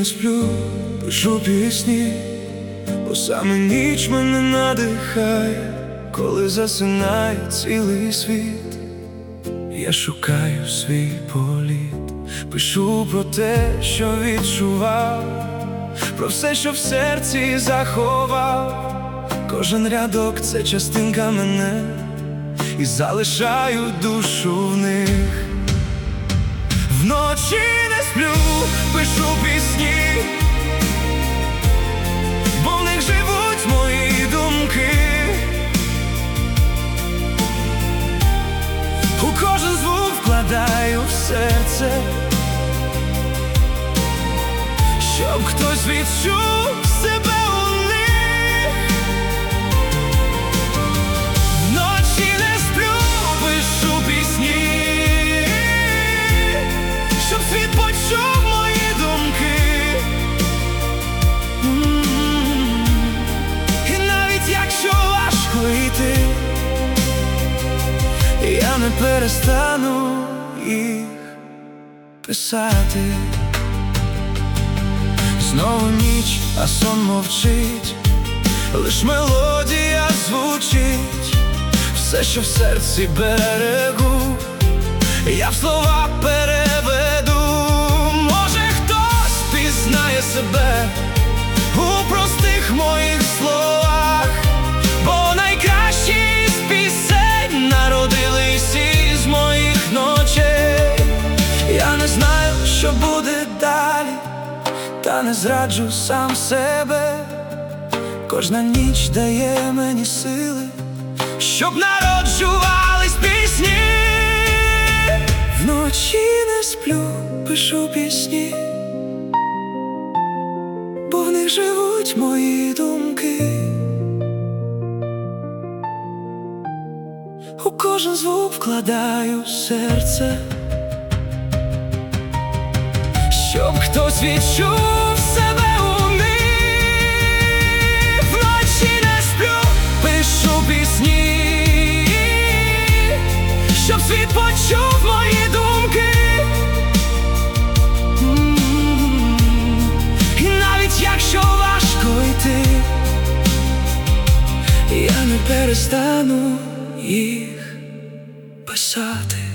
не сплю, пишу пісні, бо саме ніч мене надихає. Коли засинає цілий світ, я шукаю свій політ. Пишу про те, що відчував, про все, що в серці заховав. Кожен рядок — це частинка мене, і залишаю душу в них. Вночі не сплю, пишу пісні, бо в них живуть мої думки. У кожен звук вкладаю в серце, щоб хтось відчув себе у них. Вночі не сплю, пишу пісні, щоб світ почув мої думки. І навіть якщо важко йти, я не перестану їх писати. Знову ніч, а сон мовчить, лиш мелодія звучить. Все, що в серці берегу, я в слова переведу. Може, хтось пізнає себе у простих моїх словах, бо найкращі з пісень народились із моїх ночей. Я не знаю, що буде далі, та не зраджу сам себе. Кожна ніч дає мені сили, щоб народжувались пісні. Вночі не сплю, пишу пісні, бо в них живуть мої думки. У кожен звук вкладаю в серце, щоб хтось відчув себе у них. Вночі не сплю, пишу пісні, щоб світ почув мої думки. І навіть якщо важко йти, я не перестану їх писати.